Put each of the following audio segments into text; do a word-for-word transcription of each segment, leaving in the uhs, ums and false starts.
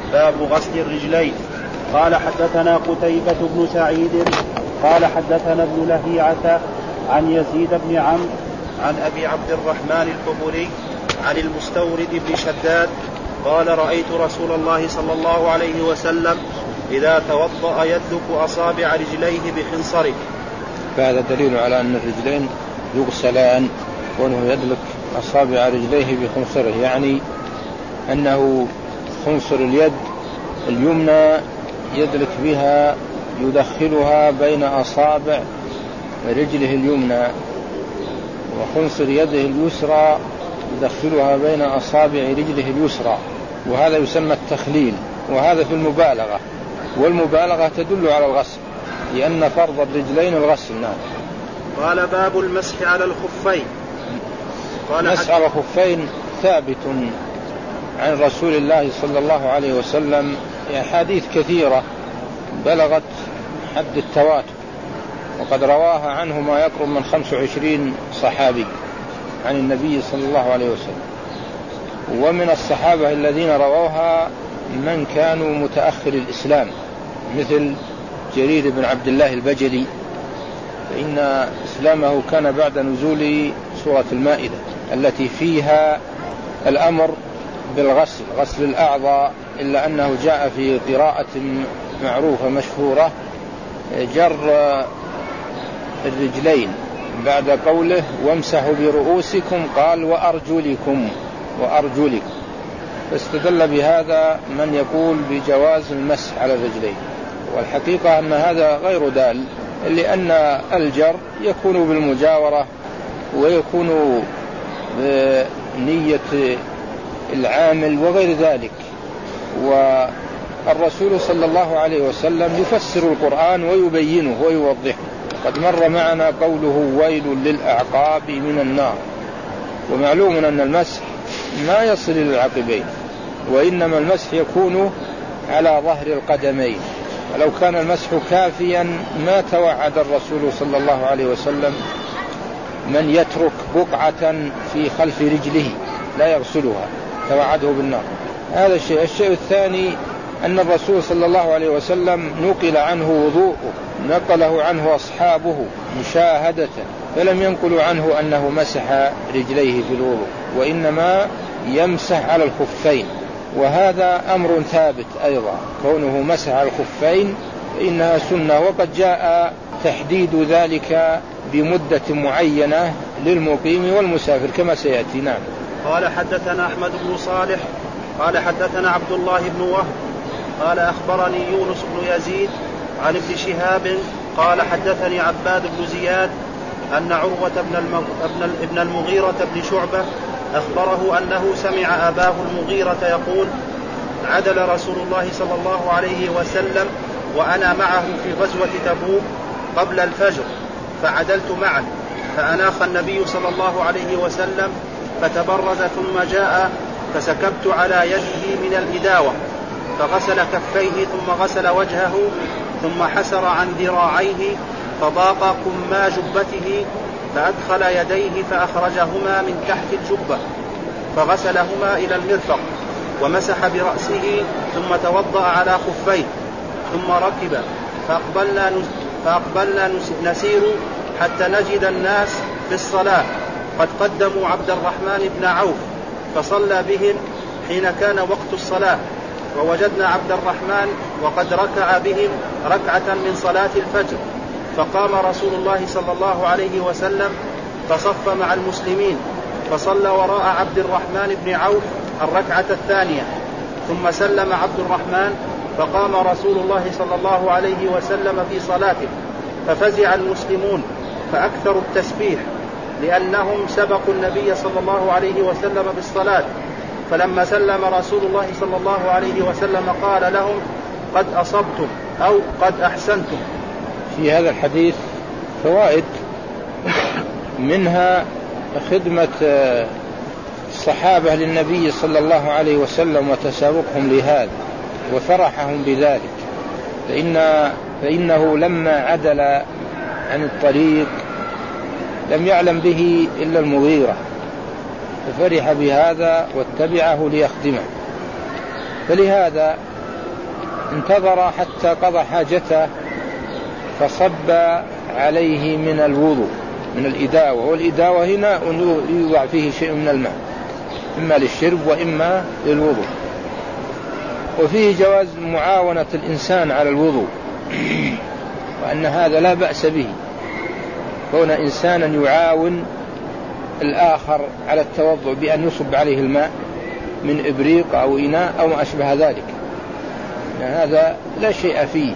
باب غسل الرجلين. قال حدثنا قتيبة بن سعيد قال حدثنا ابن لهيعة عن يزيد بن عمرو عن أبي عبد الرحمن الحبري عن المستورد بن شداد قال رأيت رسول الله صلى الله عليه وسلم إذا توضأ يدلك أصابع رجليه بخنصره. فهذا دليل على أن الرجلين يغسلان، وأنه يدلك أصابع رجليه بخنصره، يعني أنه خنصر اليد اليمنى يدلك بها يدخلها بين أصابع رجله اليمنى، وخنصر يده اليسرى يدخلها بين أصابع رجله اليسرى، وهذا يسمى التخليل، وهذا في المبالغة، والمبالغة تدل على الغسل لأن فرض الرجلين الغسل. نعم. قال باب المسح على الخفين. قال المسح على الخفين ثابت عن رسول الله صلى الله عليه وسلم أحاديث كثيرة بلغت حد التواتر، وقد رواها عنه ما يقرب من خمس وعشرين صحابي عن النبي صلى الله عليه وسلم. ومن الصحابة الذين رووها من كانوا متأخر الإسلام مثل جرير بن عبد الله البجلي، فإن إسلامه كان بعد نزول سورة المائدة التي فيها الأمر بالغسل، غسل الأعضاء، إلا أنه جاء في قراءة معروفة مشهورة جر الرجلين بعد قوله وامسحوا برؤوسكم قال وأرجلكم وأرجلكم، فاستدل بهذا من يقول بجواز المسح على الرجلين، والحقيقة أن هذا غير دال، لأن الجر يكون بالمجاورة ويكون بنية العامل وغير ذلك. والرسول صلى الله عليه وسلم يفسر القرآن ويبينه ويوضحه، قد مر معنا قوله ويل للأعقاب من النار، ومعلوم أن المسح ما يصل إلى العقبين، وإنما المسح يكون على ظهر القدمين، ولو كان المسح كافيا ما توعد الرسول صلى الله عليه وسلم من يترك بقعة في خلف رجله لا يغسلها، توعده بالنار. هذا الشيء. الشيء الثاني أن الرسول صلى الله عليه وسلم نقل عنه وضوءه، نقله عنه أصحابه مشاهدة، فلم ينقلوا عنه أنه مسح رجليه في الوضوء، وإنما يمسح على الخفين، وهذا أمر ثابت أيضا، كونه مسح على الخفين إنها سنة، وقد جاء تحديد ذلك بمدة معينة للمقيم والمسافر كما سيأتي. نعم. قال حدثنا أحمد بن صالح قال حدثنا عبد الله بن وهب قال أخبرني يونس بن يزيد عن ابن شهاب قال حدثني عباد بن زياد أن عروة بن المغيرة بن شعبة أخبره أنه سمع أباه المغيرة يقول عدل رسول الله صلى الله عليه وسلم وأنا معه في غزوة تبوك قبل الفجر، فعدلت معه، فأناخ النبي صلى الله عليه وسلم فتبرز ثم جاء فسكبت على يده من الإداوة، فغسل كفيه ثم غسل وجهه ثم حسر عن ذراعيه فضاق كما جبته، فأدخل يديه فأخرجهما من تحت الجبة فغسلهما إلى المرفق ومسح برأسه ثم توضأ على خفيه ثم ركب، فأقبلنا, فأقبلنا نسير حتى نجد الناس في الصلاة قد قدموا عبد الرحمن بن عوف فصلى بهم حين كان وقت الصلاة، ووجدنا عبد الرحمن وقد ركع بهم ركعة من صلاة الفجر، فقام رسول الله صلى الله عليه وسلم فصف مع المسلمين فصلى وراء عبد الرحمن بن عوف الركعة الثانية، ثم سلم عبد الرحمن فقام رسول الله صلى الله عليه وسلم في صلاته، ففزع المسلمون فأكثروا التسبيح لأنهم سبقوا النبي صلى الله عليه وسلم بالصلاة، فلما سلم رسول الله صلى الله عليه وسلم قال لهم قد أصبتم أو قد أحسنتم. في هذا الحديث فوائد، منها خدمة الصحابة للنبي صلى الله عليه وسلم وتسابقهم لهذا وفرحهم بذلك، فإن فإنه لما عدل عن الطريق لم يعلم به إلا المغيرة، ففرح بهذا واتبعه ليخدمه، فلهذا انتظر حتى قضى حاجته فصب عليه من الوضوء من الإداوة، والإداوة هنا يوضع فيه شيء من الماء إما للشرب وإما للوضوء. وفيه جواز معاونة الإنسان على الوضوء، وأن هذا لا بأس به، كون إنسانا يعاون الآخر على التوضؤ بأن يصب عليه الماء من إبريق أو إناء أو ما أشبه ذلك، هذا لا شيء فيه.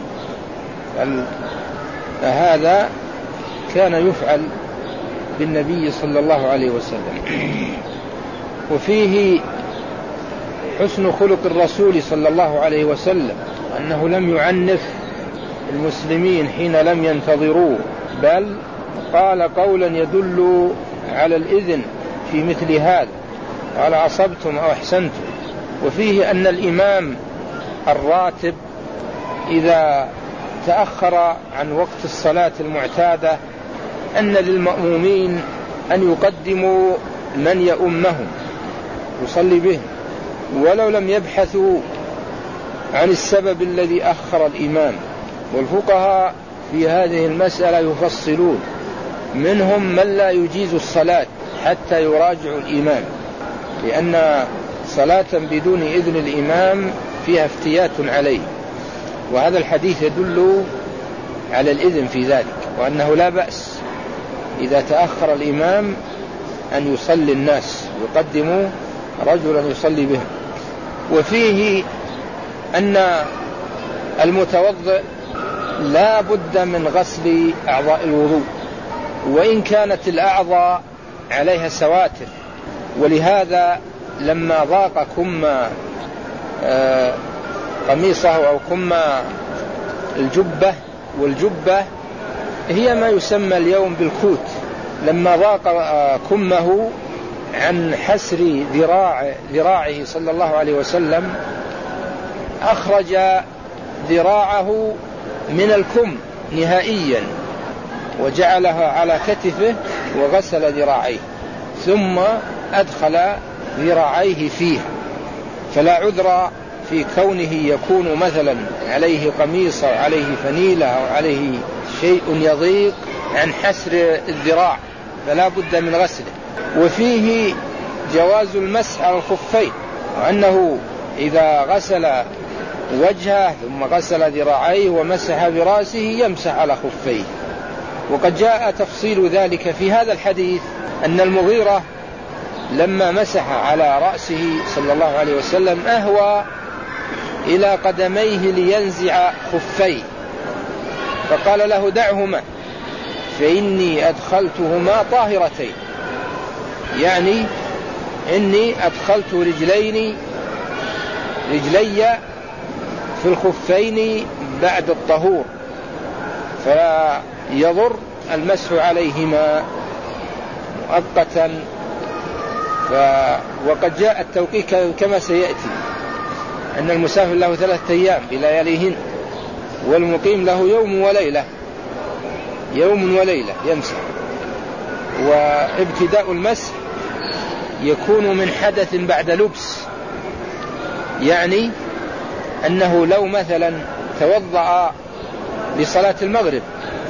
هذا كان يفعل بالنبي صلى الله عليه وسلم. وفيه حسن خلق الرسول صلى الله عليه وسلم، أنه لم يعنف المسلمين حين لم ينتظروه، بل قال قولا يدل على الإذن في مثل هذا، قال أصبتم أو أحسنتم. وفيه أن الإمام الراتب إذا تأخر عن وقت الصلاة المعتادة أن للمأمومين أن يقدموا من يؤمهم يصلي بهم، ولو لم يبحثوا عن السبب الذي أخر الإمام. والفقهاء في هذه المسألة يفصلون، منهم من لا يجيز الصلاة حتى يراجع الإمام، لأن صلاة بدون إذن الإمام فيها افتيات عليه، وهذا الحديث يدل على الإذن في ذلك، وأنه لا بأس إذا تأخر الإمام أن يصلي الناس ويقدموا رجلا يصلي بهم. وفيه أن المتوضئ لا بد من غسل أعضاء الوضوء، وإن كانت الأعضاء عليها سواتر. ولهذا لما ضاق كم قميصه أو كم الجبة، والجبة هي ما يسمى اليوم بالكوت، لما ضاق كمه عن حسر ذراع ذراعه صلى الله عليه وسلم أخرج ذراعه من الكم نهائيا وجعلها على كتفه وغسل ذراعيه، ثم أدخل ذراعيه فيها. فلا عذر في كونه يكون مثلا عليه قميص أو عليه فنيلة أو عليه شيء يضيق عن حسر الذراع، فلا بد من غسله. وفيه جواز المسح على الخفين، وأنه إذا غسل وجهه ثم غسل ذراعيه ومسح برأسه يمسح على خفيه. وقد جاء تفصيل ذلك في هذا الحديث، أن المغيرة لما مسح على رأسه صلى الله عليه وسلم أهوى إلى قدميه لينزع خفيه، فقال له دعهما فإني أدخلتهما طاهرتين، يعني إني أدخلت رجلين رجلي في الخفين بعد الطهور، فلا يضر المسح عليهما مؤقتا. ف... وقد جاء التوقيت كما سيأتي، أن المسافر له ثلاثة أيام بلياليهن، والمقيم له يوم وليلة يوم وليلة يمسح. وابتداء المسح يكون من حدث بعد لبس، يعني أنه لو مثلا توضأ لصلاة المغرب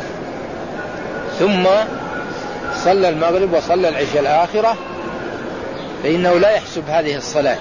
ثم صلى المغرب وصلى العشاء الآخرة فإنه لا يحسب هذه الصلاة،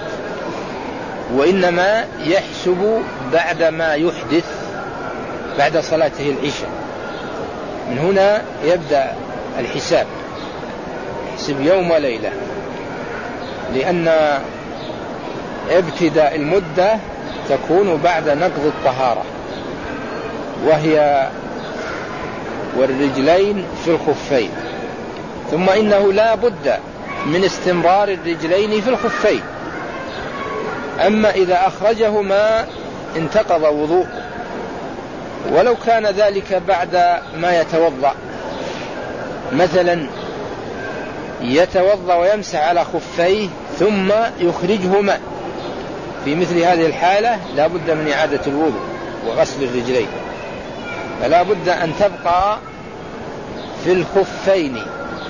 وإنما يحسب بعد ما يحدث بعد صلاته العشاء. من هنا يبدأ الحساب، يحسب يوم وليلة، لأن ابتداء المدة تكون بعد نقض الطهارة، وهي والرجلين في الخفين. ثم إنه لا بد من استمرار الرجلين في الخفين، أما إذا أخرجهما انتقض وضوء، ولو كان ذلك بعد ما يتوضأ، مثلا يتوضأ ويمسح على خفيه ثم يخرجهما، في مثل هذه الحالة لا بد من إعادة الوضوء وغسل الرجلين، فلا بد أن تبقى في الخفين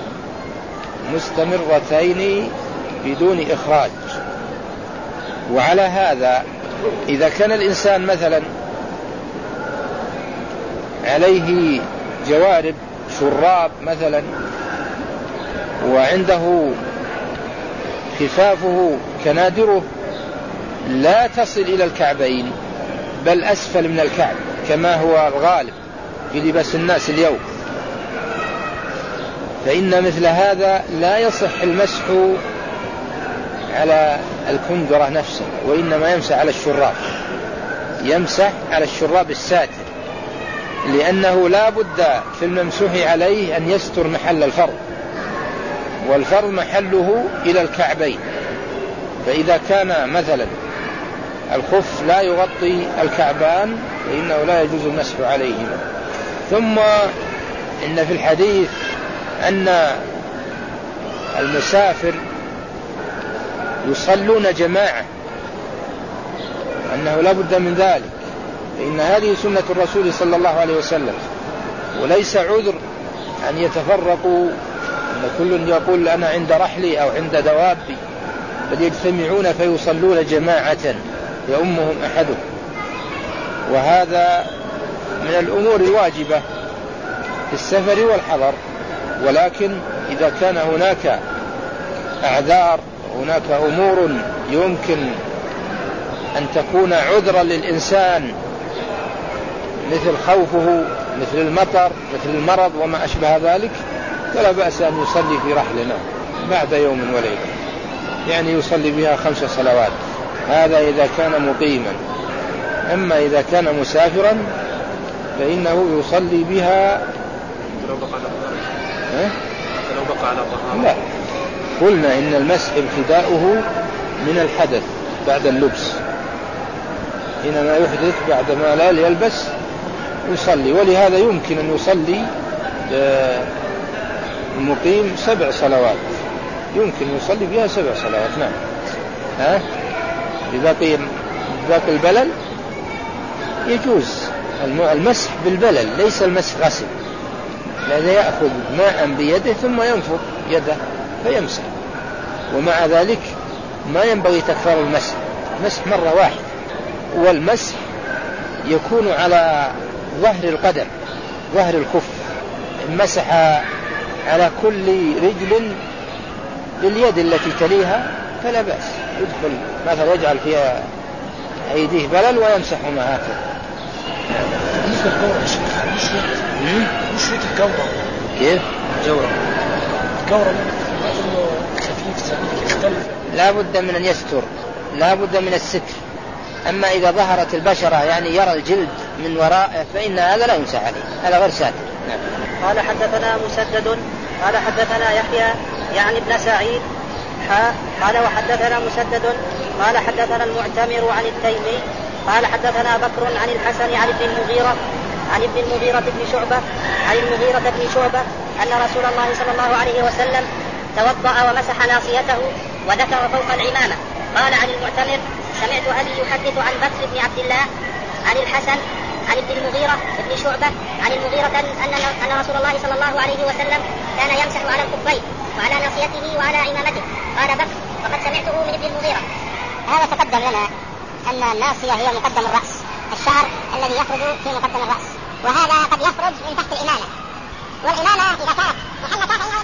مستمرتين بدون إخراج. وعلى هذا إذا كان الإنسان مثلا عليه جوارب شراب مثلا، وعنده خفافه كنادره لا تصل إلى الكعبين بل أسفل من الكعب كما هو الغالب في لباس الناس اليوم، فإن مثل هذا لا يصح المسح على الكندرة نفسه، وإنما يمسح على الشراب، يمسح على الشراب الساتر، لأنه لا بد في الممسوح عليه أن يستر محل الفرض، والفرض محله إلى الكعبين. فإذا كان مثلا الخف لا يغطي الكعبان فإنه لا يجوز المسح عليهما. ثم إن في الحديث أن المسافر يصلون جماعة، أنه لا بد من ذلك، فإن هذه سنة الرسول صلى الله عليه وسلم، وليس عذر أن يتفرقوا، أن كل يقول أنا عند رحلي أو عند دوابي، بل يجتمعون فيصلون جماعة يؤمهم أحدهم. وهذا من الأمور الواجبة في السفر والحضر، ولكن إذا كان هناك أعذار، هناك أمور يمكن أن تكون عذرا للإنسان مثل خوفه، مثل المطر، مثل المرض وما أشبه ذلك، فلا بأس أن يصلي في رحلنا بعد يوم وليلة، يعني يصلي بها خمس صلوات، هذا إذا كان مقيما. أما إذا كان مسافرا فإنه يصلي بها لو بقى على الطهارة. لو بقى على الطهارة لا، قلنا إن المسح ابتداؤه من الحدث بعد اللبس، حينما يحدث بعد ما لا يلبس يصلي، ولهذا يمكن أن يصلي المقيم سبع صلوات، يمكن يصلي بها سبع صلوات. نعم. ها بباقي باقي البلل يجوز المسح بالبلل، ليس المسح غسل، لأنه يأخذ ماء بيده ثم ينفض يده فيمسح، ومع ذلك ما ينبغي تكرار المسح، مسح مرة واحدة. والمسح يكون على ظهر القدم، ظهر الخف، مسح على كل رجل لليد التي تليها فلا بأس، يدخل مثلا يجعل فيها أيديه بلل ويمسح ما هكذا. بالنسبة للجورة مش شريط الجورة كيف؟ الجورة الجورة خفيف يختلف، لا بد من أن يستر، لا بد من الستر. أما إذا ظهرت البشرة يعني يرى الجلد من وراءه فإن هذا لا يمسح عليه، هذا غير ساتر. نعم. قال حدثنا مسدد قال حدثنا يحيى يعني ابن سعيد حا قال وحدثنا مسدد قال حدثنا المعتمر عن التيمي قال حدثنا بكر عن الحسن عن ابن المغيرة عن ابن المغيرة بن شعبة عن المغيرة بن شعبة أن رسول الله صلى الله عليه وسلم توضأ ومسح ناصيته وذكر فوق العمامة. قال عن المعتمر سمعت أبي يحدث عن بكر بن عبد الله عن الحسن عن ابن المغيرة بن شعبة عن المغيرة أن أن رسول الله صلى الله عليه وسلم كان يمسح على الخفين وعلى ناصيته وعلى عمامته. قال بكر وقد سمعته من ابن المغيرة. هذا تقدم لنا أن الناصية هي مقدم الرأس، الشعر الذي يخرج في مقدم الرأس، وهذا قد يخرج من تحت الإمامة، والإمامة إذا كانت محلة